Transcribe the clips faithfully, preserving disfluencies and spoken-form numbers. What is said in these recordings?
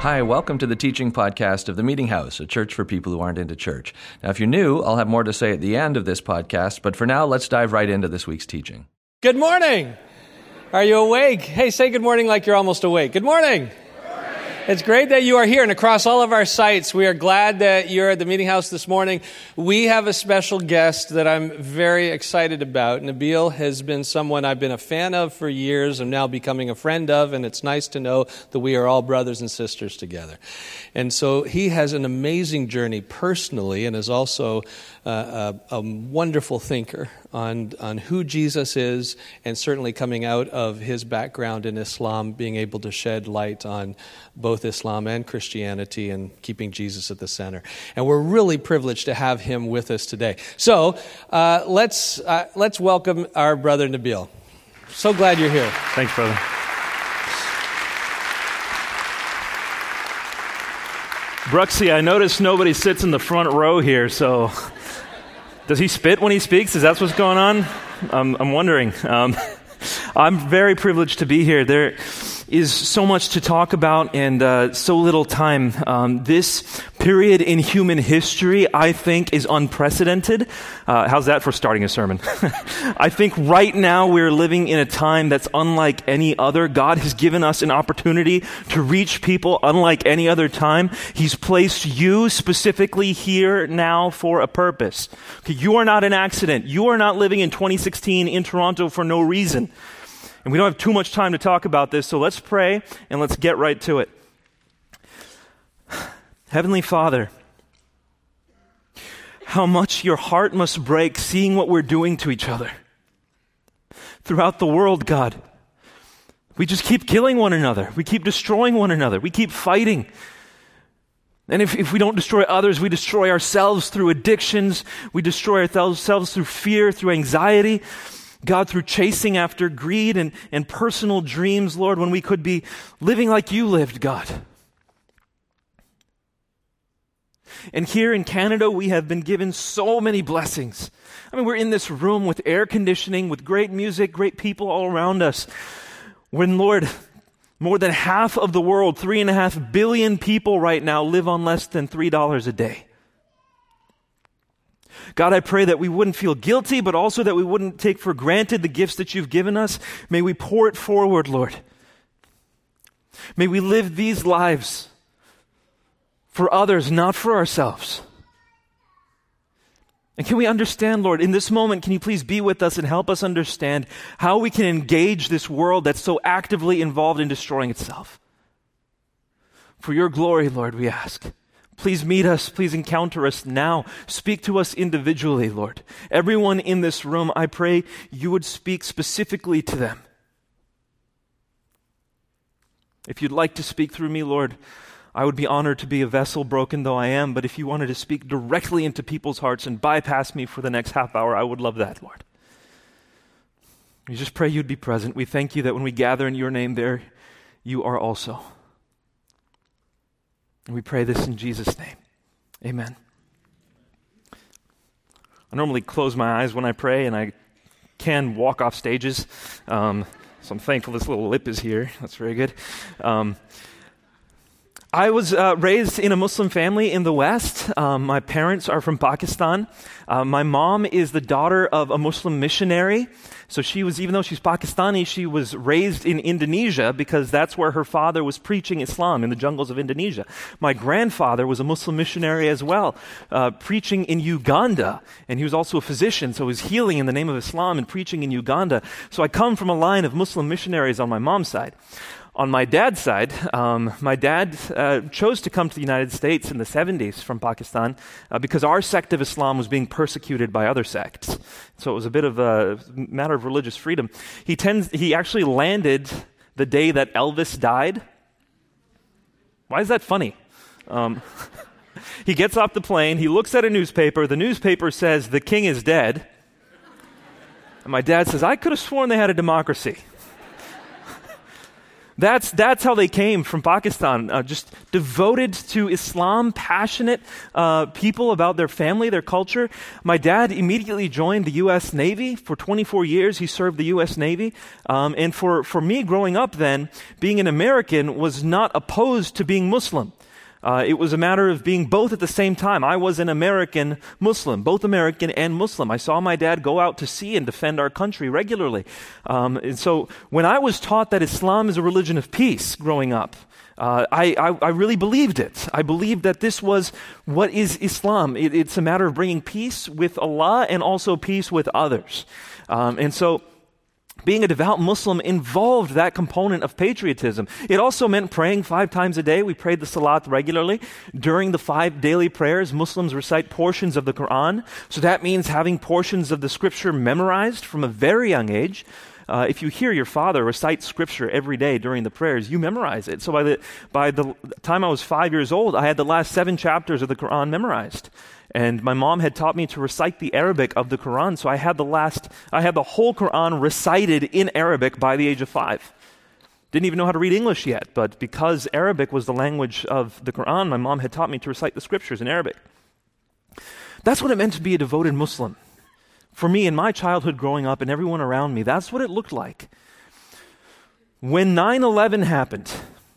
Hi, welcome to the teaching podcast of The Meeting House, a church for people who aren't into church. Now, if you're new, I'll have more to say at the end of this podcast, but for now, let's dive right into this week's teaching. Good morning. Are you awake? Hey, say good morning like you're almost awake. Good morning. It's great that you are here, and across all of our sites, we are glad that you're at the Meeting House this morning. We have a special guest that I'm very excited about. Nabil has been someone I've been a fan of for years. I'm now becoming a friend of, and it's nice to know that we are all brothers and sisters together. And so he has an amazing journey personally, and is also uh, a, a wonderful thinker on, on who Jesus is, and certainly coming out of his background in Islam, being able to shed light on both Islam and Christianity and keeping Jesus at the center. And we're really privileged to have him with us today. So uh, let's uh, let's welcome our brother Nabil. So glad you're here. Thanks, brother. Bruxy, I noticed nobody sits in the front row here, so does he spit when he speaks? Is that what's going on? Um, I'm wondering. Um, I'm very privileged to be here. There is so much to talk about and uh, so little time. Um, this period in human history, I think, is unprecedented. Uh, how's that for starting a sermon? I think right now we're living in a time that's unlike any other. God has given us an opportunity to reach people unlike any other time. He's placed you specifically here now for a purpose. Okay, you are not an accident. You are not living in twenty sixteen in Toronto for no reason. And we don't have too much time to talk about this, so let's pray and let's get right to it. Heavenly Father, how much your heart must break seeing what we're doing to each other throughout the world, God. We just keep killing one another. We keep destroying one another. We keep fighting. And if, if we don't destroy others, we destroy ourselves through addictions. We destroy ourselves through fear, through anxiety. God, through chasing after greed and, and personal dreams, Lord, when we could be living like you lived, God. And here in Canada, we have been given so many blessings. I mean, we're in this room with air conditioning, with great music, great people all around us. When, Lord, more than half of the world, three and a half billion people right now, live on less than three dollars a day. God, I pray that we wouldn't feel guilty, but also that we wouldn't take for granted the gifts that you've given us. May we pour it forward, Lord. May we live these lives for others, not for ourselves. And can we understand, Lord, in this moment, can you please be with us and help us understand how we can engage this world that's so actively involved in destroying itself? For your glory, Lord, we ask. Please meet us. Please encounter us now. Speak to us individually, Lord. Everyone in this room, I pray you would speak specifically to them. If you'd like to speak through me, Lord, I would be honored to be a vessel, broken though I am. But if you wanted to speak directly into people's hearts and bypass me for the next half hour, I would love that, Lord. We just pray you'd be present. We thank you that when we gather in your name there, you are also. And we pray this in Jesus' name. Amen. I normally close my eyes when I pray, and I can walk off stages. Um, so I'm thankful this little lip is here. That's very good. Um, I was uh, raised in a Muslim family in the West. Um, my parents are from Pakistan. Uh, my mom is the daughter of a Muslim missionary. So she was, even though she's Pakistani, she was raised in Indonesia because that's where her father was preaching Islam in the jungles of Indonesia. My grandfather was a Muslim missionary as well, uh, preaching in Uganda. And he was also a physician, so he was healing in the name of Islam and preaching in Uganda. So I come from a line of Muslim missionaries on my mom's side. On my dad's side, um, my dad uh, chose to come to the United States in the seventies from Pakistan uh, because our sect of Islam was being persecuted by other sects. So it was a bit of a matter of religious freedom. He tends, he actually landed the day that Elvis died. Why is that funny? Um, he gets off the plane, he looks at a newspaper, the newspaper says, "The king is dead." And my dad says, "I could have sworn they had a democracy." That's, that's how they came from Pakistan, uh, just devoted to Islam, passionate uh, people about their family, their culture. My dad immediately joined the U S Navy. For twenty-four years, he served the U S Navy. Um, and for, for me growing up then, being an American was not opposed to being Muslim. Uh, it was a matter of being both at the same time. I was an American Muslim, both American and Muslim. I saw my dad go out to sea and defend our country regularly. Um, and so when I was taught that Islam is a religion of peace growing up, uh, I, I, I really believed it. I believed that this was what is Islam. It, it's a matter of bringing peace with Allah and also peace with others. Um, and so being a devout Muslim involved that component of patriotism. It also meant praying five times a day. We prayed the Salat regularly. During the five daily prayers, Muslims recite portions of the Quran. So that means having portions of the scripture memorized from a very young age. Uh, if you hear your father recite scripture every day during the prayers, you memorize it. So by the, by the time I was five years old, I had the last seven chapters of the Quran memorized. And my mom had taught me to recite the Arabic of the Quran, so I had the last, I had the whole Quran recited in Arabic by the age of five. Didn't even know how to read English yet, but because Arabic was the language of the Quran, my mom had taught me to recite the scriptures in Arabic. That's what it meant to be a devoted Muslim. For me, in my childhood growing up and everyone around me, that's what it looked like. When nine eleven happened,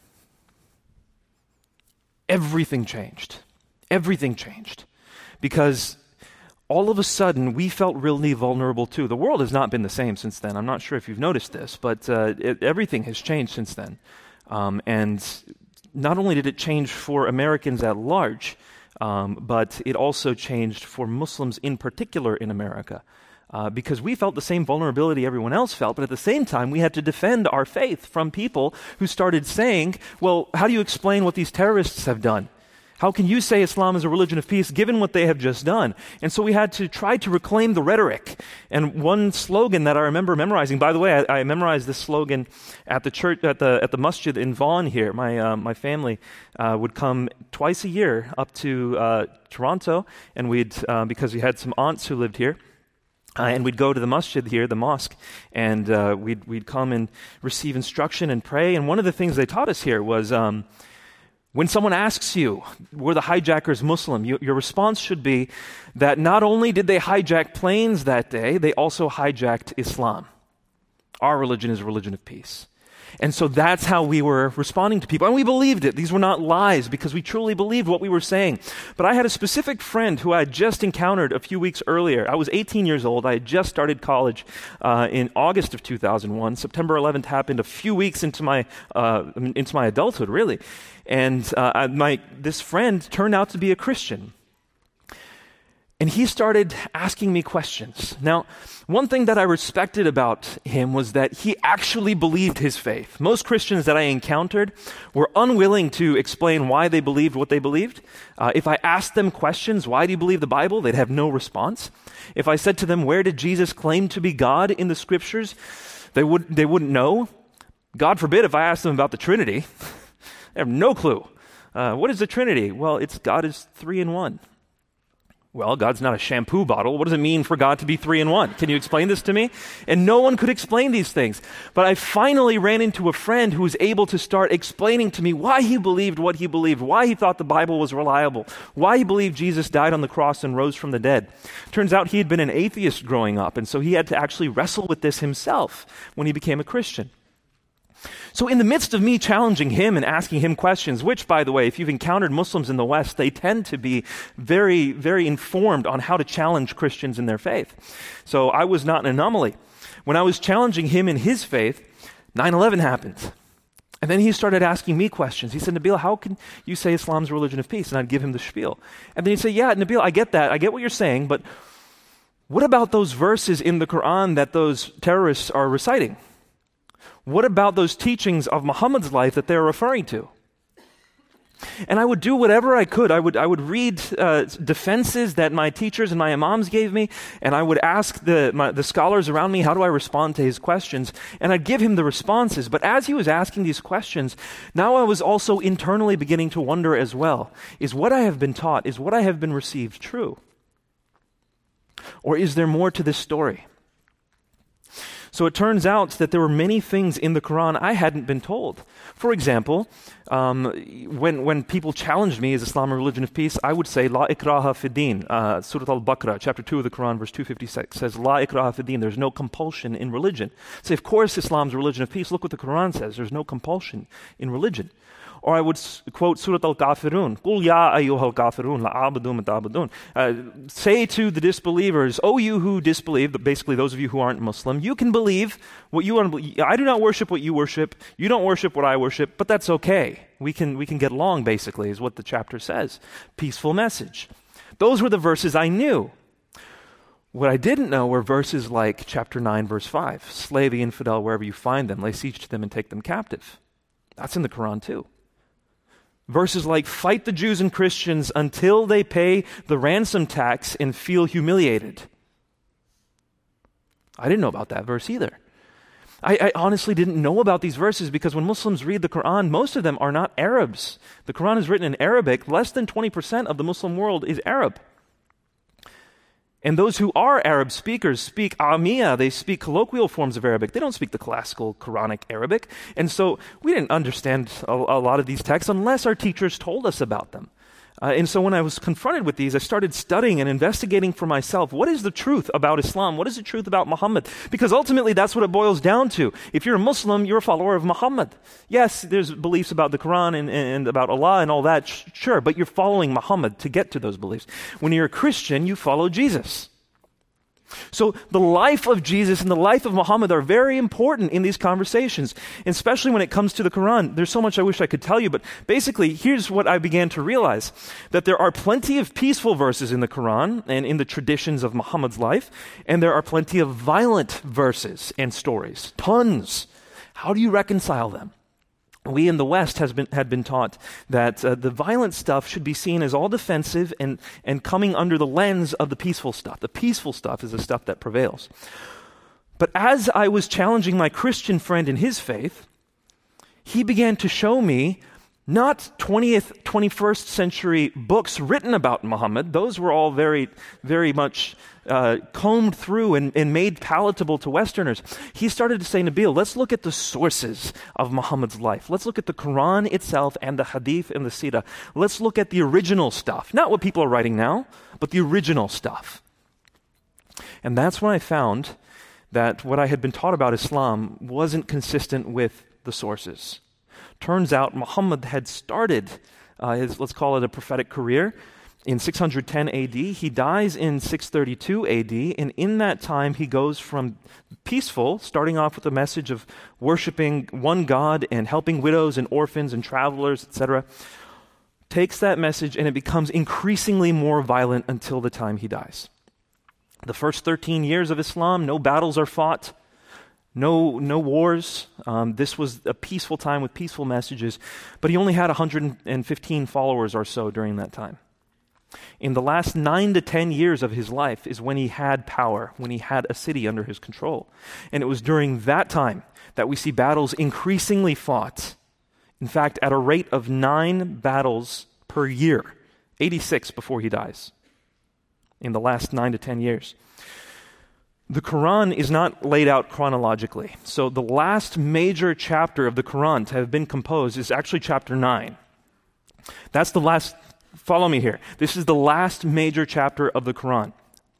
everything changed. Everything changed. Because all of a sudden, we felt really vulnerable too. The world has not been the same since then. I'm not sure if you've noticed this, but uh, it, everything has changed since then. Um, and not only did it change for Americans at large, um, but it also changed for Muslims in particular in America. Uh, because we felt the same vulnerability everyone else felt, but at the same time, we had to defend our faith from people who started saying, well, how do you explain what these terrorists have done? How can you say Islam is a religion of peace given what they have just done? And so we had to try to reclaim the rhetoric. And one slogan that I remember memorizing, by the way, I, I memorized this slogan at the church, at the at the masjid in Vaughan here. My uh, my family uh, would come twice a year up to uh, Toronto, and we'd uh, because we had some aunts who lived here. Uh, and we'd go to the masjid here, the mosque, and uh, we'd we'd come and receive instruction and pray. And one of the things they taught us here was, um, when someone asks you, were the hijackers Muslim, you, your response should be that not only did they hijack planes that day, they also hijacked Islam. Our religion is a religion of peace. And so that's how we were responding to people. And we believed it. These were not lies because we truly believed what we were saying. But I had a specific friend who I had just encountered a few weeks earlier. I was eighteen years old. I had just started college uh, in August of two thousand one. September eleventh happened a few weeks into my uh, into my adulthood, really. And uh, my this friend turned out to be a Christian. And he started asking me questions. Now, one thing that I respected about him was that he actually believed his faith. Most Christians that I encountered were unwilling to explain why they believed what they believed. Uh, if I asked them questions, why do you believe the Bible? They'd have no response. If I said to them, where did Jesus claim to be God in the scriptures? They, would, they wouldn't know. God forbid if I asked them about the Trinity. They have no clue. Uh, what is the Trinity? Well, it's God is three in one. Well, God's not a shampoo bottle. What does it mean for God to be three in one? Can you explain this to me? And no one could explain these things. But I finally ran into a friend who was able to start explaining to me why he believed what he believed, why he thought the Bible was reliable, why he believed Jesus died on the cross and rose from the dead. Turns out he had been an atheist growing up, and so he had to actually wrestle with this himself when he became a Christian. So in the midst of me challenging him and asking him questions, which, by the way, if you've encountered Muslims in the West, they tend to be very, very informed on how to challenge Christians in their faith. So I was not an anomaly. When I was challenging him in his faith, nine eleven happened. And then he started asking me questions. He said, Nabil, how can you say Islam's a religion of peace? And I'd give him the spiel. And then he'd say, yeah, Nabil, I get that. I get what you're saying, but what about those verses in the Quran that those terrorists are reciting? What about those teachings of Muhammad's life that they're referring to? And I would do whatever I could. I would I would read uh, defenses that my teachers and my imams gave me, and I would ask the my, the scholars around me, how do I respond to his questions? And I'd give him the responses. But as he was asking these questions, now I was also internally beginning to wonder as well, is what I have been taught, is what I have been received true? Or is there more to this story? So it turns out that there were many things in the Quran I hadn't been told. For example, um, when when people challenged me, is Islam a religion of peace? I would say, La ikraha fi din. Uh, Surah Al-Baqarah, chapter two of the Quran, verse two fifty-six, says, La ikraha fi din. There's no compulsion in religion. Say, of course Islam's a religion of peace. Look what the Quran says. There's no compulsion in religion. Or I would s- quote Surah Al-Kafirun, Qul ya ayyuhal kafirun la'abudun mata'budun. Uh, say to the disbelievers, O you who disbelieve, basically those of you who aren't Muslim, you can believe what you want to believe. I do not worship what you worship. You don't worship what I worship, but that's okay. We can, we can get along, basically, is what the chapter says. Peaceful message. Those were the verses I knew. What I didn't know were verses like chapter nine, verse five. Slay the infidel wherever you find them. Lay siege to them and take them captive. That's in the Quran too. Verses like, fight the Jews and Christians until they pay the ransom tax and feel humiliated. I didn't know about that verse either. I, I honestly didn't know about these verses because when Muslims read the Quran, most of them are not Arabs. The Quran is written in Arabic. Less than twenty percent of the Muslim world is Arab. And those who are Arab speakers speak Amiya. They speak colloquial forms of Arabic. They don't speak the classical Quranic Arabic. And so we didn't understand a, a lot of these texts unless our teachers told us about them. Uh, and so when I was confronted with these, I started studying and investigating for myself. What is the truth about Islam? What is the truth about Muhammad? Because ultimately that's what it boils down to. If you're a Muslim, you're a follower of Muhammad. Yes, there's beliefs about the Quran and, and about Allah and all that, sh- sure, but you're following Muhammad to get to those beliefs. When you're a Christian, you follow Jesus. So the life of Jesus and the life of Muhammad are very important in these conversations, and especially when it comes to the Quran. There's so much I wish I could tell you, but basically, here's what I began to realize, that there are plenty of peaceful verses in the Quran and in the traditions of Muhammad's life, and there are plenty of violent verses and stories. Tons. How do you reconcile them? We in the West has been, had been taught that uh, the violent stuff should be seen as all defensive and, and coming under the lens of the peaceful stuff. The peaceful stuff is the stuff that prevails. But as I was challenging my Christian friend in his faith, he began to show me not twentieth, twenty-first century books written about Muhammad. Those were all very, very much uh, combed through and, and made palatable to Westerners. He started to say, Nabil, let's look at the sources of Muhammad's life. Let's look at the Quran itself and the Hadith and the Sirah. Let's look at the original stuff. Not what people are writing now, but the original stuff. And that's when I found that what I had been taught about Islam wasn't consistent with the sources. Turns out Muhammad had started uh, his, let's call it a prophetic career, in six hundred ten A D. He dies in six thirty-two A D, and in that time he goes from peaceful, starting off with a message of worshiping one God and helping widows and orphans and travelers, et cetera, takes that message and it becomes increasingly more violent until the time he dies. The first thirteen years of Islam, no battles are fought. No, no wars. Um, this was a peaceful time with peaceful messages, but he only had one hundred fifteen followers or so during that time. In the last nine to ten years of his life is when he had power, when he had a city under his control. And it was during that time that we see battles increasingly fought. In fact, at a rate of nine battles per year, eighty-six before he dies, in the last nine to ten years. The Quran is not laid out chronologically. So the last major chapter of the Quran to have been composed is actually chapter nine. That's the last, follow me here. This is the last major chapter of the Quran.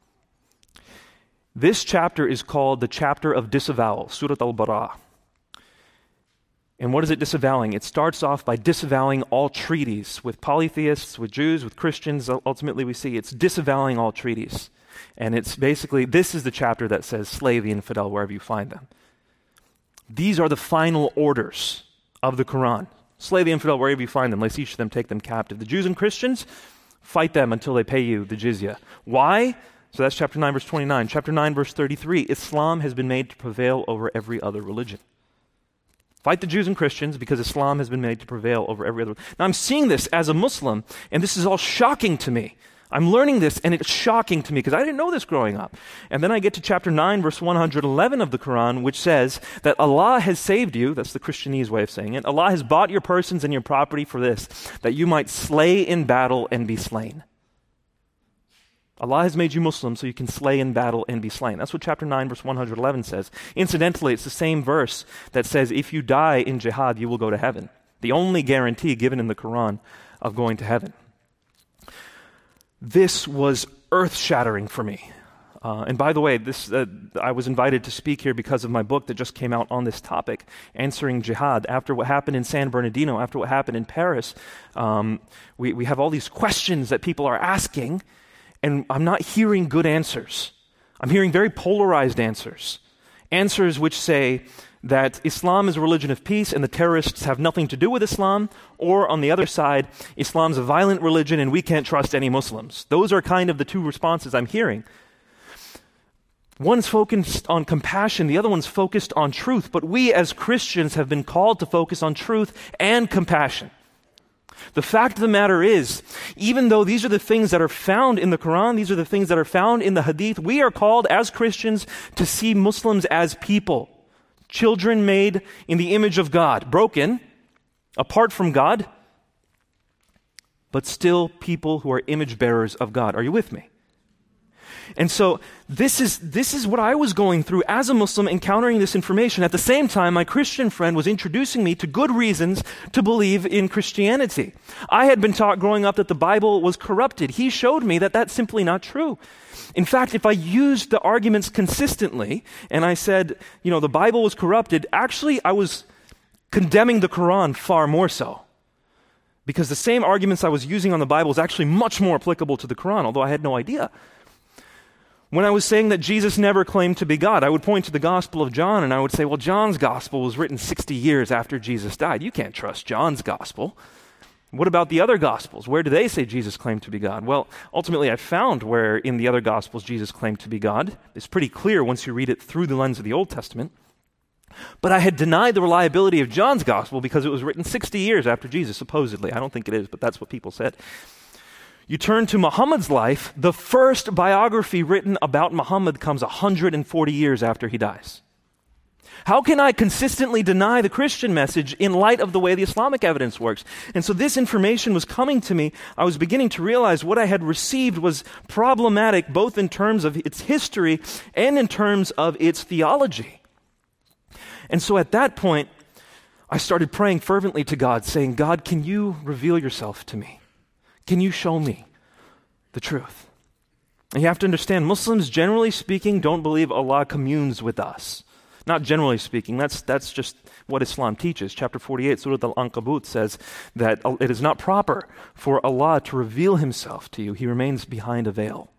This chapter is called the chapter of disavowal, Surah Al-Bara. And what is it disavowing? It starts off by disavowing all treaties with polytheists, with Jews, with Christians. Ultimately, we see it's disavowing all treaties. And it's basically, this is the chapter that says, slay the infidel wherever you find them. These are the final orders of the Quran. Slay the infidel wherever you find them. Lay siege to them, take them captive. The Jews and Christians, fight them until they pay you the jizya. Why? So that's chapter nine, verse twenty-nine. Chapter nine, verse thirty-three. Islam has been made to prevail over every other religion. Fight the Jews and Christians because Islam has been made to prevail over every other. Now I'm seeing this as a Muslim, and this is all shocking to me. I'm learning this, and it's shocking to me because I didn't know this growing up. And then I get to chapter nine, verse one hundred eleven of the Quran, which says that Allah has saved you, that's the Christianese way of saying it, Allah has bought your persons and your property for this, that you might slay in battle and be slain. Allah has made you Muslim so you can slay in battle and be slain. That's what chapter nine, verse one hundred eleven says. Incidentally, it's the same verse that says if you die in jihad, you will go to heaven. The only guarantee given in the Quran of going to heaven. This was earth-shattering for me. Uh, and by the way, this uh, I was invited to speak here because of my book that just came out on this topic, Answering Jihad. After what happened in San Bernardino, after what happened in Paris, um, we, we have all these questions that people are asking, and I'm not hearing good answers. I'm hearing very polarized answers. Answers which say that Islam is a religion of peace and the terrorists have nothing to do with Islam, or on the other side, Islam's a violent religion and we can't trust any Muslims. Those are kind of the two responses I'm hearing. One's focused on compassion, the other one's focused on truth, but we as Christians have been called to focus on truth and compassion. The fact of the matter is, even though these are the things that are found in the Quran, these are the things that are found in the Hadith, we are called as Christians to see Muslims as people, children made in the image of God, broken, apart from God, but still people who are image bearers of God. Are you with me? And so this is this is what I was going through as a Muslim, encountering this information. At the same time, my Christian friend was introducing me to good reasons to believe in Christianity. I had been taught growing up that the Bible was corrupted. He showed me that that's simply not true. In fact, if I used the arguments consistently and I said, you know, the Bible was corrupted, actually I was condemning the Quran far more so. Because the same arguments I was using on the Bible is actually much more applicable to the Quran, although I had no idea. When I was saying that Jesus never claimed to be God, I would point to the Gospel of John and I would say, well, John's Gospel was written sixty years after Jesus died. You can't trust John's Gospel. What about the other Gospels? Where do they say Jesus claimed to be God? Well, ultimately I found where in the other Gospels Jesus claimed to be God. It's pretty clear once you read it through the lens of the Old Testament. But I had denied the reliability of John's Gospel because it was written sixty years after Jesus, supposedly. I don't think it is, but that's what people said. You turn to Muhammad's life, the first biography written about Muhammad comes one hundred forty years after he dies. How can I consistently deny the Christian message in light of the way the Islamic evidence works? And so this information was coming to me. I was beginning to realize what I had received was problematic both in terms of its history and in terms of its theology. And so at that point, I started praying fervently to God, saying, God, can you reveal yourself to me? Can you show me the truth? And you have to understand, Muslims, generally speaking, don't believe Allah communes with us. Not generally speaking. That's that's just what Islam teaches. Chapter forty-eight, Surah Al-Ankabut says that it is not proper for Allah to reveal himself to you. He remains behind a veil.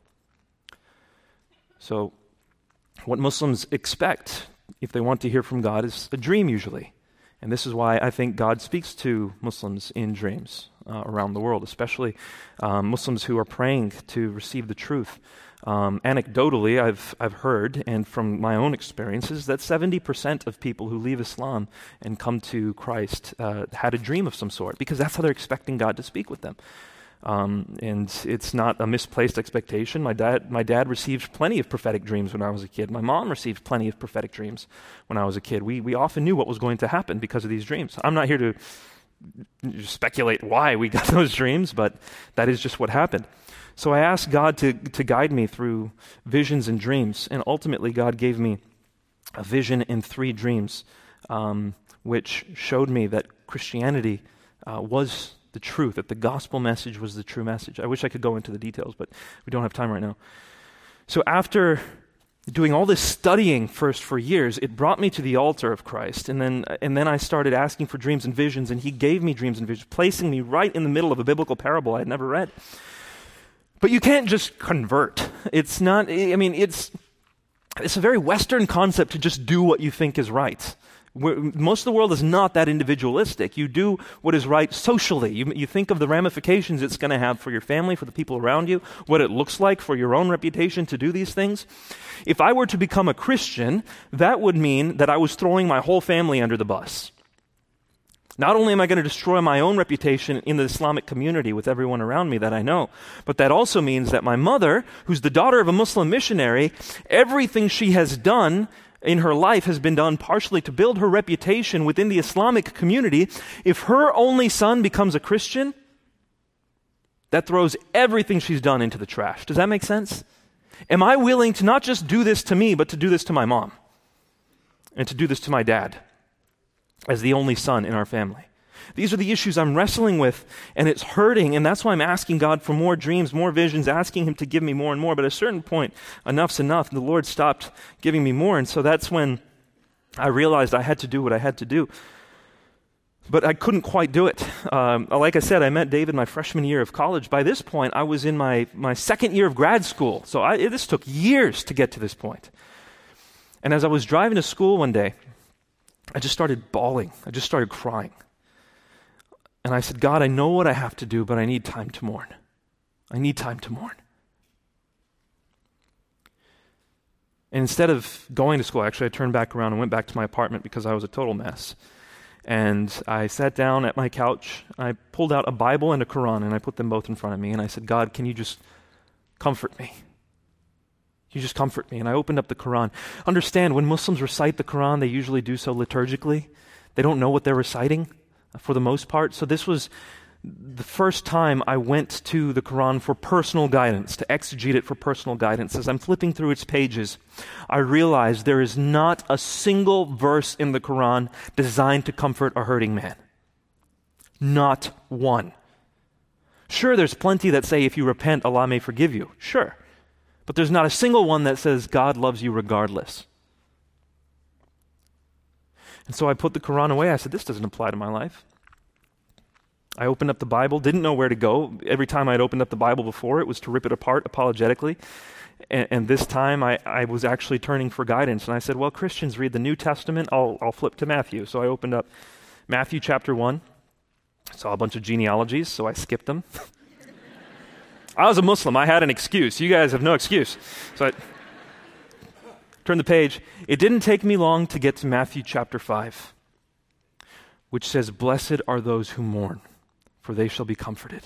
So, what Muslims expect, if they want to hear from God, is a dream usually. And this is why I think God speaks to Muslims in dreams uh, around the world, especially um, Muslims who are praying to receive the truth. Um, anecdotally, I've I've heard, and from my own experiences, that seventy percent of people who leave Islam and come to Christ uh, had a dream of some sort, because that's how they're expecting God to speak with them. Um, and it's not a misplaced expectation. My dad, my dad received plenty of prophetic dreams when I was a kid. My mom received plenty of prophetic dreams when I was a kid. We we often knew what was going to happen because of these dreams. I'm not here to speculate why we got those dreams, but that is just what happened. So I asked God to to guide me through visions and dreams, and ultimately God gave me a vision in three dreams, um, which showed me that Christianity uh, was the truth, that the gospel message was the true message. I wish I could go into the details, but we don't have time right now. So after doing all this studying first for years, it brought me to the altar of Christ, and then and then I started asking for dreams and visions, and he gave me dreams and visions, placing me right in the middle of a biblical parable I had never read. But you can't just convert. It's not, I mean, it's it's a very Western concept to just do what you think is right. We're, most of the world is not that individualistic. You do what is right socially. You, you think of the ramifications it's going to have for your family, for the people around you, what it looks like for your own reputation to do these things. If I were to become a Christian, that would mean that I was throwing my whole family under the bus. Not only am I going to destroy my own reputation in the Islamic community with everyone around me that I know, but that also means that my mother, who's the daughter of a Muslim missionary, everything she has done in her life has been done partially to build her reputation within the Islamic community. If her only son becomes a Christian, that throws everything she's done into the trash. Does that make sense? Am I willing to not just do this to me, but to do this to my mom and to do this to my dad as the only son in our family? These are the issues I'm wrestling with, and it's hurting, and that's why I'm asking God for more dreams, more visions, asking him to give me more and more. But at a certain point, enough's enough. The Lord stopped giving me more, and so that's when I realized I had to do what I had to do. But I couldn't quite do it. Um, like I said, I met David my freshman year of college. By this point, I was in my, my second year of grad school. So I, this took years to get to this point. And as I was driving to school one day, I just started bawling. I just started crying. And I said, God, I know what I have to do, but I need time to mourn. I need time to mourn. And instead of going to school, actually, I turned back around and went back to my apartment because I was a total mess. And I sat down at my couch. I pulled out a Bible and a Quran, and I put them both in front of me. And I said, God, can you just comfort me? You just comfort me. And I opened up the Quran. Understand, when Muslims recite the Quran, they usually do so liturgically. They don't know what they're reciting for the most part. So this was the first time I went to the Quran for personal guidance, to exegete it for personal guidance. As I'm flipping through its pages, I realized there is not a single verse in the Quran designed to comfort a hurting man. Not one. Sure, there's plenty that say if you repent, Allah may forgive you. Sure. But there's not a single one that says God loves you regardless. And so I put the Quran away. I said, this doesn't apply to my life. I opened up the Bible, didn't know where to go. Every time I'd opened up the Bible before, it was to rip it apart apologetically. And, and this time I, I was actually turning for guidance. And I said, well, Christians read the New Testament. I'll, I'll flip to Matthew. So I opened up Matthew chapter one. I saw a bunch of genealogies, so I skipped them. I was a Muslim. I had an excuse. You guys have no excuse. So I turned the page. It didn't take me long to get to Matthew chapter five, which says, blessed are those who mourn, for they shall be comforted.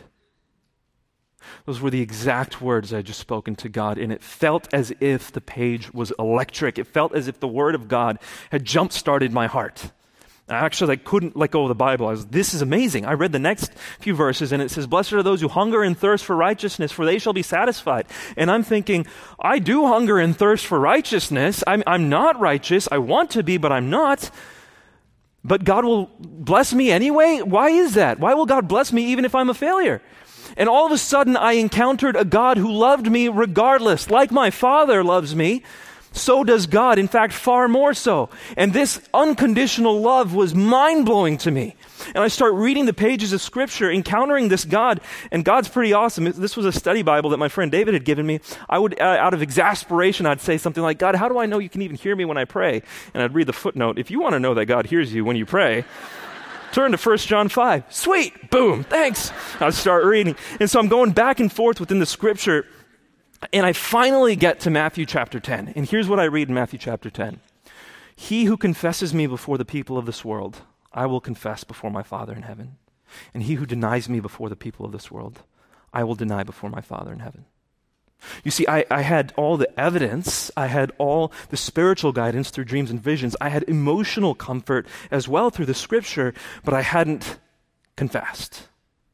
Those were the exact words I had just spoken to God, and it felt as if the page was electric. It felt as if the word of God had jump-started my heart. I actually like, couldn't let go of the Bible. I was, this is amazing. I read the next few verses, and it says, blessed are those who hunger and thirst for righteousness, for they shall be satisfied. And I'm thinking, I do hunger and thirst for righteousness. I'm, I'm not righteous. I want to be, but I'm not. But God will bless me anyway? Why is that? Why will God bless me even if I'm a failure? And all of a sudden, I encountered a God who loved me regardless. Like my Father loves me, so does God. In fact, far more so. And this unconditional love was mind-blowing to me. And I start reading the pages of Scripture, encountering this God, and God's pretty awesome. This was a study Bible that my friend David had given me. I would, uh, out of exasperation, I'd say something like, God, how do I know you can even hear me when I pray? And I'd read the footnote. If you want to know that God hears you when you pray, turn to First John five. Sweet. Boom. Thanks. I'll start reading. And so I'm going back and forth within the Scripture, and I finally get to Matthew chapter ten. And here's what I read in Matthew chapter ten. He who confesses me before the people of this world, I will confess before my Father in heaven. And he who denies me before the people of this world, I will deny before my Father in heaven. You see, I, I had all the evidence. I had all the spiritual guidance through dreams and visions. I had emotional comfort as well through the Scripture, but I hadn't confessed.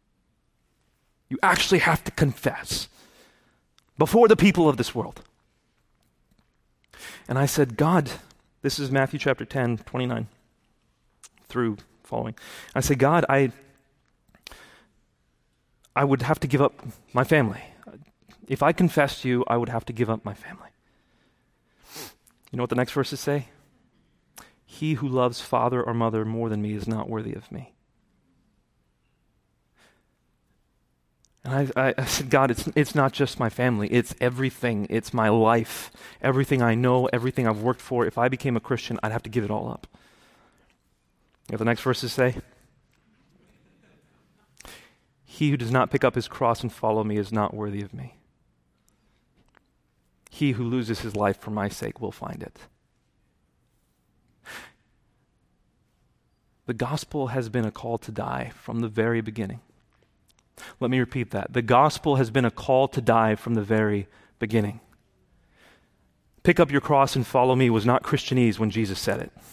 You actually have to confess before the people of this world. And I said, God, this is Matthew chapter ten, twenty-nine through following. I said, God, I, I would have to give up my family. If I confessed you, I would have to give up my family. You know what the next verses say? He who loves father or mother more than me is not worthy of me. And I, I, I said, God, it's, it's not just my family. It's everything. It's my life. Everything I know, everything I've worked for. If I became a Christian, I'd have to give it all up. You know what the next verses say? He who does not pick up his cross and follow me is not worthy of me. He who loses his life for my sake will find it. The gospel has been a call to die from the very beginning. Let me repeat that. The gospel has been a call to die from the very beginning. Pick up your cross and follow me was not Christianese when Jesus said it.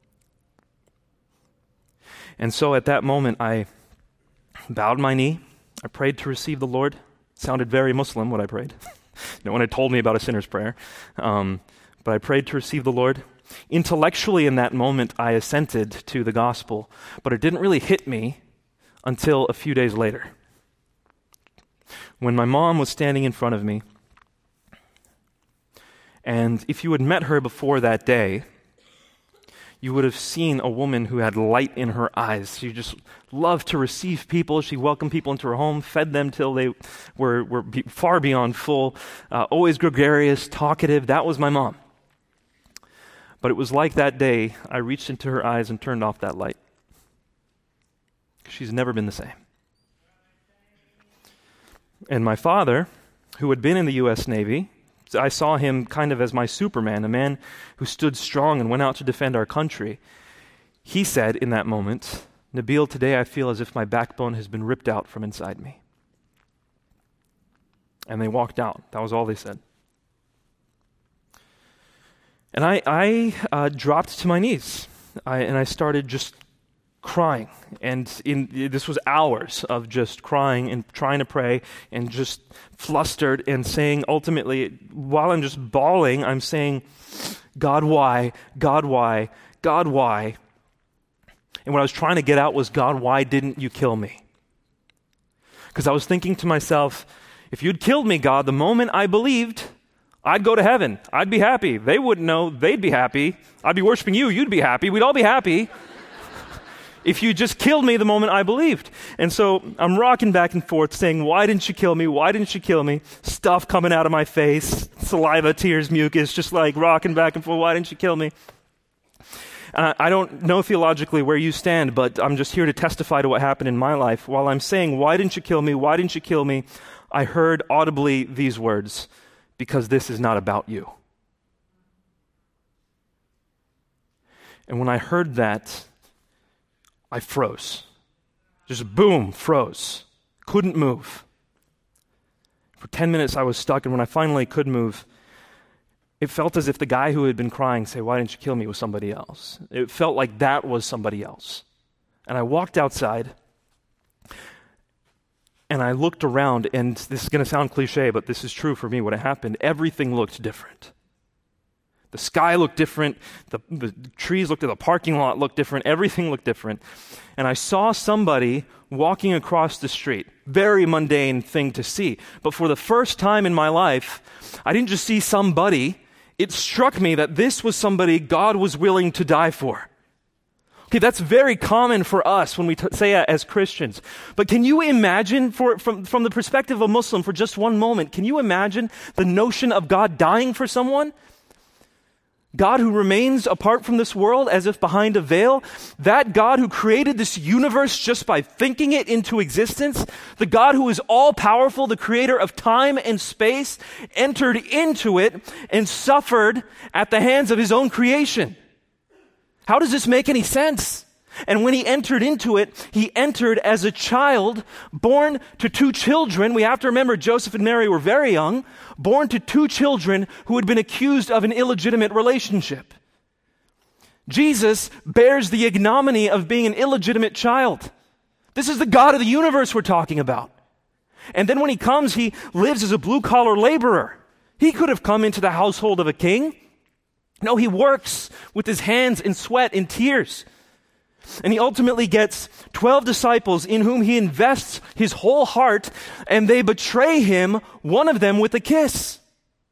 And so at that moment, I bowed my knee. I prayed to receive the Lord. Sounded very Muslim what I prayed. No one had told me about a sinner's prayer. Um, but I prayed to receive the Lord. Intellectually in that moment, I assented to the gospel, but it didn't really hit me until a few days later. When my mom was standing in front of me, and if you had met her before that day, you would have seen a woman who had light in her eyes. She just loved to receive people. She welcomed people into her home, fed them till they were, were be, far beyond full, uh, always gregarious, talkative. That was my mom. But it was like that day, I reached into her eyes and turned off that light. She's never been the same. And my father, who had been in the U S Navy, I saw him kind of as my Superman, a man who stood strong and went out to defend our country. He said in that moment, "Nabil, today I feel as if my backbone has been ripped out from inside me." And they walked out. That was all they said. And I, I uh, dropped to my knees, I, and I started just crying. And in, this was hours of just crying and trying to pray and just flustered and saying, ultimately, while I'm just bawling, I'm saying, "God, why? God, why? God, why?" And what I was trying to get out was, "God, why didn't you kill me?" Because I was thinking to myself, if you'd killed me, God, the moment I believed, I'd go to heaven. I'd be happy. They wouldn't know. They'd be happy. I'd be worshiping you. You'd be happy. We'd all be happy. If you just killed me the moment I believed. And so I'm rocking back and forth saying, "Why didn't you kill me? Why didn't you kill me?" Stuff coming out of my face, saliva, tears, mucus, just like rocking back and forth. "Why didn't you kill me?" Uh, I don't know theologically where you stand, but I'm just here to testify to what happened in my life. While I'm saying, "Why didn't you kill me? Why didn't you kill me?" I heard audibly these words, "Because this is not about you." And when I heard that, I froze. Just boom, froze. Couldn't move. For ten minutes I was stuck, and when I finally could move, it felt as if the guy who had been crying, say, "Why didn't you kill me?" was somebody else. It felt like that was somebody else. And I walked outside, and I looked around, and this is going to sound cliche, but this is true for me, what happened. Everything looked different. The sky looked different. The, the trees looked at the parking lot looked different. Everything looked different. And I saw somebody walking across the street. Very mundane thing to see. But for the first time in my life, I didn't just see somebody. It struck me that this was somebody God was willing to die for. Okay, that's very common for us when we t- say that as Christians. But can you imagine, for, from, from the perspective of a Muslim, for just one moment, can you imagine the notion of God dying for someone? God who remains apart from this world as if behind a veil, that God who created this universe just by thinking it into existence, the God who is all-powerful, the creator of time and space, entered into it and suffered at the hands of his own creation. How does this make any sense? And when he entered into it, he entered as a child, born to two children. We have to remember Joseph and Mary were very young, born to two children who had been accused of an illegitimate relationship. Jesus bears the ignominy of being an illegitimate child. This is the God of the universe we're talking about. And then when he comes, he lives as a blue-collar laborer. He could have come into the household of a king. No, he works with his hands in sweat and tears. And he ultimately gets twelve disciples in whom he invests his whole heart, and they betray him, one of them with a kiss.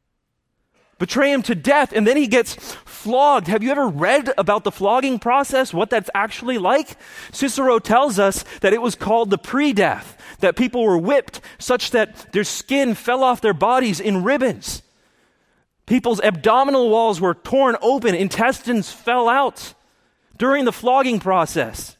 Betray him to death, and then he gets flogged. Have you ever read about the flogging process, what that's actually like? Cicero tells us that it was called the pre-death, that people were whipped such that their skin fell off their bodies in ribbons. People's abdominal walls were torn open, intestines fell out during the flogging process.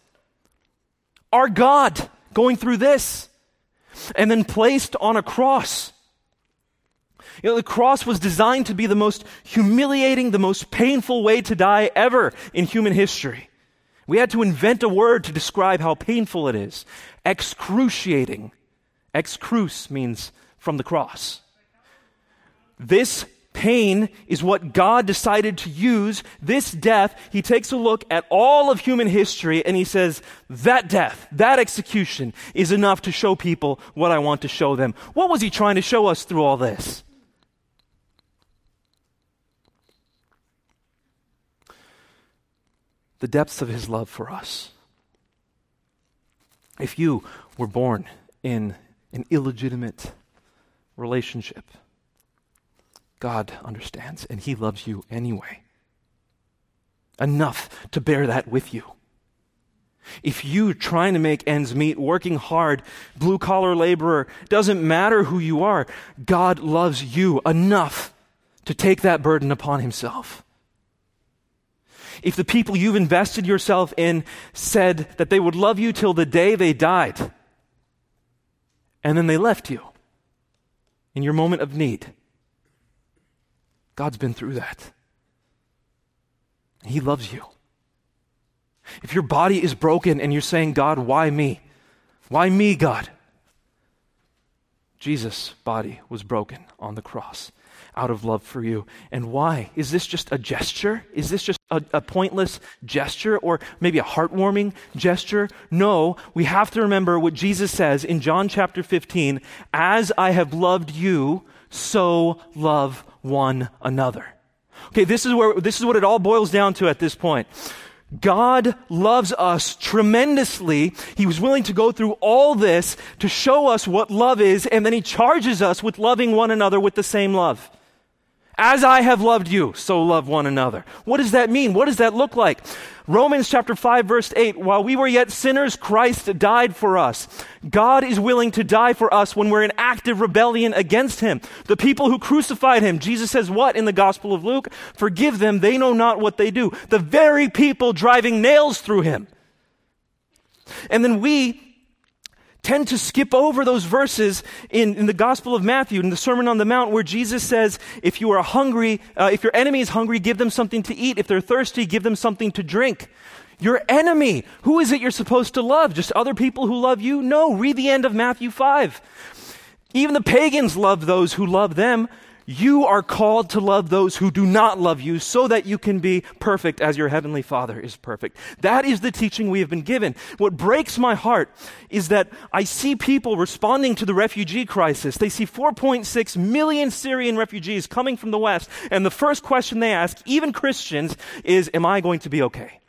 Our God going through this and then placed on a cross. You know, the cross was designed to be the most humiliating, the most painful way to die ever in human history. We had to invent a word to describe how painful it is. Excruciating. Excruce means from the cross. This pain is what God decided to use. This death, he takes a look at all of human history and he says, that death, that execution is enough to show people what I want to show them. What was he trying to show us through all this? The depths of his love for us. If you were born in an illegitimate relationship, God understands and he loves you anyway. Enough to bear that with you. If you're trying to make ends meet, working hard, blue-collar laborer, doesn't matter who you are, God loves you enough to take that burden upon himself. If the people you've invested yourself in said that they would love you till the day they died, and then they left you in your moment of need, God's been through that. He loves you. If your body is broken and you're saying, God, why me? Why me, God? Jesus' body was broken on the cross out of love for you. And why? Is this just a gesture? Is this just a, a pointless gesture or maybe a heartwarming gesture? No, we have to remember what Jesus says in John chapter fifteen, as I have loved you, so love one another. Okay, this is where this is what it all boils down to at this point. God loves us tremendously. He was willing to go through all this to show us what love is, and then he charges us with loving one another with the same love. As I have loved you, so love one another. What does that mean? What does that look like? Romans chapter five, verse eight, while we were yet sinners, Christ died for us. God is willing to die for us when we're in active rebellion against him. The people who crucified him, Jesus says what in the Gospel of Luke? Forgive them, they know not what they do. The very people driving nails through him. And then we tend to skip over those verses in, in the Gospel of Matthew, in the Sermon on the Mount, where Jesus says, if you are hungry, uh, if your enemy is hungry, give them something to eat. If they're thirsty, give them something to drink. Your enemy, who is it you're supposed to love? Just other people who love you? No, read the end of Matthew five. Even the pagans love those who love them. You are called to love those who do not love you so that you can be perfect as your heavenly Father is perfect. That is the teaching we have been given. What breaks my heart is that I see people responding to the refugee crisis. They see four point six million Syrian refugees coming from the West, and the first question they ask, even Christians, is, am I going to be okay?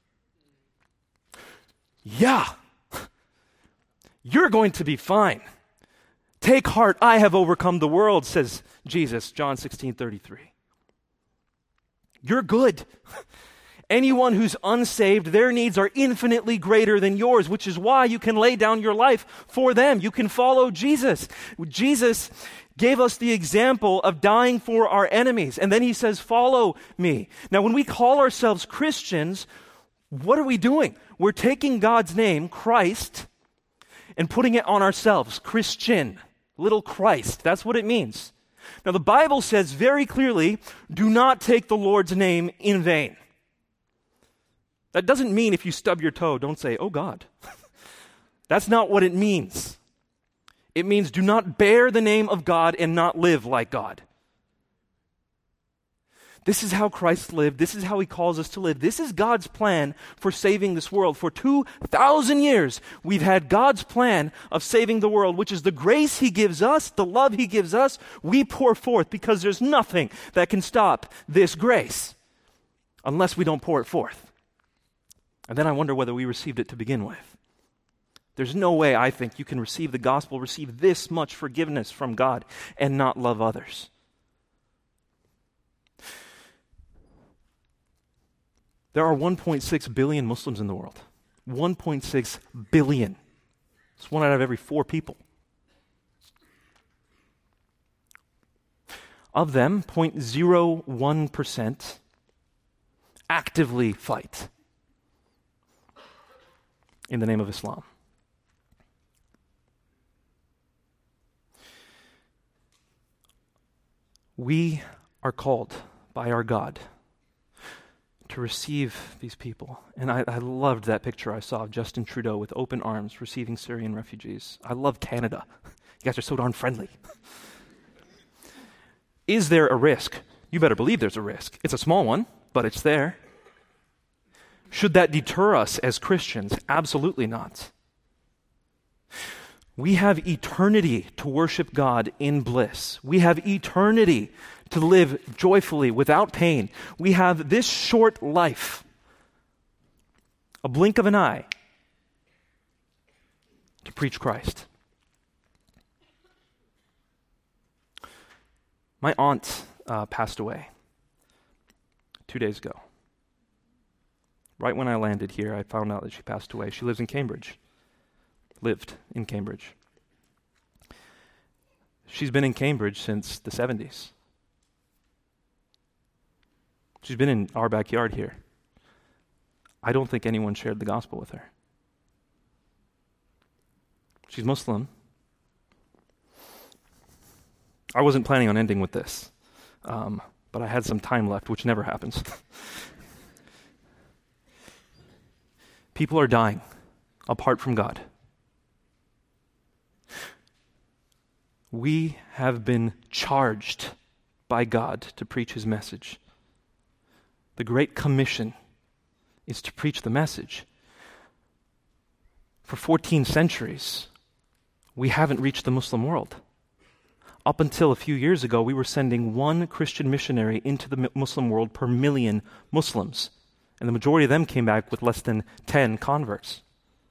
Yeah. You're going to be fine. Take heart, I have overcome the world, says Jesus, John sixteen thirty-three. You're good. Anyone who's unsaved, their needs are infinitely greater than yours, which is why you can lay down your life for them. You can follow Jesus. Jesus gave us the example of dying for our enemies, and then he says, follow me. Now, when we call ourselves Christians, what are we doing? We're taking God's name, Christ, and putting it on ourselves, Christian. Little Christ. That's what it means. Now, the Bible says very clearly, do not take the Lord's name in vain. That doesn't mean if you stub your toe, don't say, oh God. That's not what it means. It means do not bear the name of God and not live like God. This is how Christ lived. This is how he calls us to live. This is God's plan for saving this world. For two thousand years, we've had God's plan of saving the world, which is the grace he gives us, the love he gives us, we pour forth because there's nothing that can stop this grace unless we don't pour it forth. And then I wonder whether we received it to begin with. There's no way, I think, you can receive the gospel, receive this much forgiveness from God, and not love others. There are one point six billion Muslims in the world. one point six billion. It's one out of every four people. Of them, zero point zero one percent actively fight in the name of Islam. We are called by our God to receive these people. And I, I loved that picture I saw of Justin Trudeau with open arms receiving Syrian refugees. I love Canada. You guys are so darn friendly. Is there a risk? You better believe there's a risk. It's a small one, but it's there. Should that deter us as Christians? Absolutely not. We have eternity to worship God in bliss. We have eternity to live joyfully without pain. We have this short life, a blink of an eye, to preach Christ. My aunt uh, passed away two days ago. Right when I landed here, I found out that she passed away. She lives in Cambridge. Lived in Cambridge. She's been in Cambridge since the seventies. She's been in our backyard here. I don't think anyone shared the gospel with her. She's Muslim. I wasn't planning on ending with this, um, but I had some time left, which never happens. People are dying apart from God. We have been charged by God to preach his message. The Great Commission is to preach the message. For fourteen centuries, we haven't reached the Muslim world. Up until a few years ago, we were sending one Christian missionary into the Muslim world per million Muslims. And the majority of them came back with less than ten converts.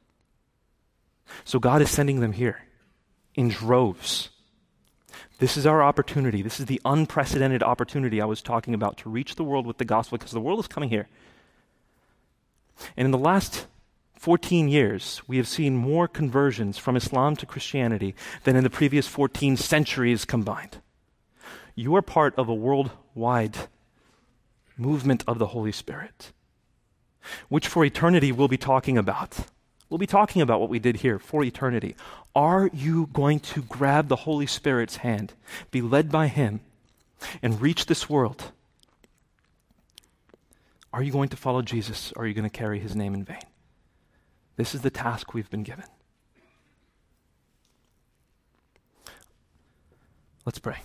So God is sending them here in droves. This is our opportunity. This is the unprecedented opportunity I was talking about to reach the world with the gospel, because the world is coming here. And in the last fourteen years, we have seen more conversions from Islam to Christianity than in the previous fourteen centuries combined. You are part of a worldwide movement of the Holy Spirit, which for eternity we'll be talking about. We'll be talking about what we did here for eternity. Are you going to grab the Holy Spirit's hand, be led by him, and reach this world? Are you going to follow Jesus, or are you going to carry his name in vain? This is the task we've been given. Let's pray.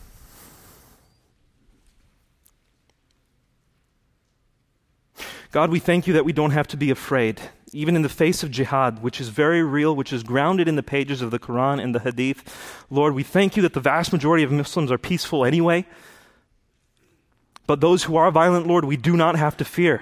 God, we thank you that we don't have to be afraid, even in the face of jihad, which is very real, which is grounded in the pages of the Quran and the Hadith. Lord, we thank you that the vast majority of Muslims are peaceful anyway. But those who are violent, Lord, we do not have to fear.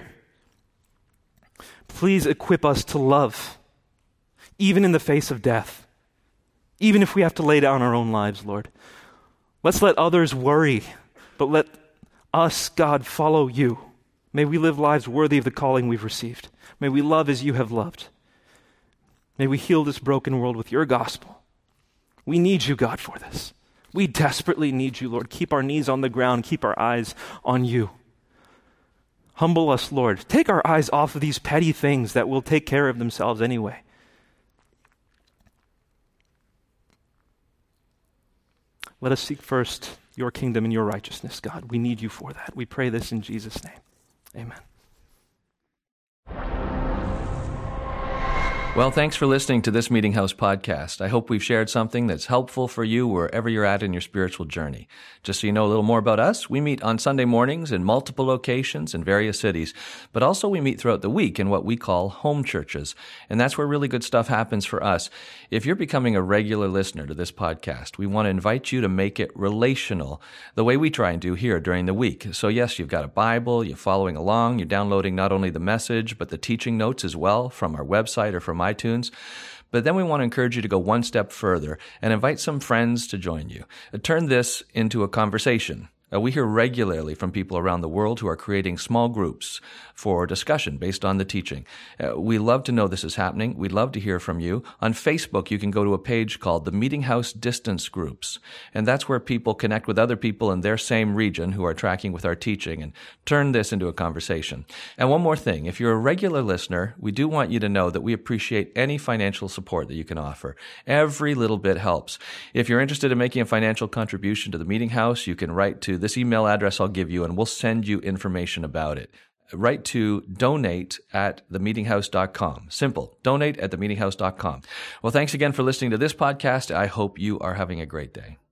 Please equip us to love, even in the face of death, even if we have to lay down our own lives, Lord. Let's let others worry, but let us, God, follow you. May we live lives worthy of the calling we've received. May we love as you have loved. May we heal this broken world with your gospel. We need you, God, for this. We desperately need you, Lord. Keep our knees on the ground. Keep our eyes on you. Humble us, Lord. Take our eyes off of these petty things that will take care of themselves anyway. Let us seek first your kingdom and your righteousness, God. We need you for that. We pray this in Jesus' name. Amen. Well, thanks for listening to this Meeting House podcast. I hope we've shared something that's helpful for you wherever you're at in your spiritual journey. Just so you know a little more about us, we meet on Sunday mornings in multiple locations in various cities, but also we meet throughout the week in what we call home churches, and that's where really good stuff happens for us. If you're becoming a regular listener to this podcast, we want to invite you to make it relational, the way we try and do here during the week. So yes, you've got a Bible, you're following along, you're downloading not only the message, but the teaching notes as well from our website or from iTunes. But then we want to encourage you to go one step further and invite some friends to join you. Turn this into a conversation. Uh, we hear regularly from people around the world who are creating small groups for discussion based on the teaching. Uh, we love to know this is happening. We'd love to hear from you. On Facebook, you can go to a page called the Meeting House Distance Groups, and that's where people connect with other people in their same region who are tracking with our teaching and turn this into a conversation. And one more thing, if you're a regular listener, we do want you to know that we appreciate any financial support that you can offer. Every little bit helps. If you're interested in making a financial contribution to the Meeting House, you can write to this email address I'll give you, and we'll send you information about it. Write to donate at the meeting house dot com. Simple. Donate at the meeting house dot com. Well, thanks again for listening to this podcast. I hope you are having a great day.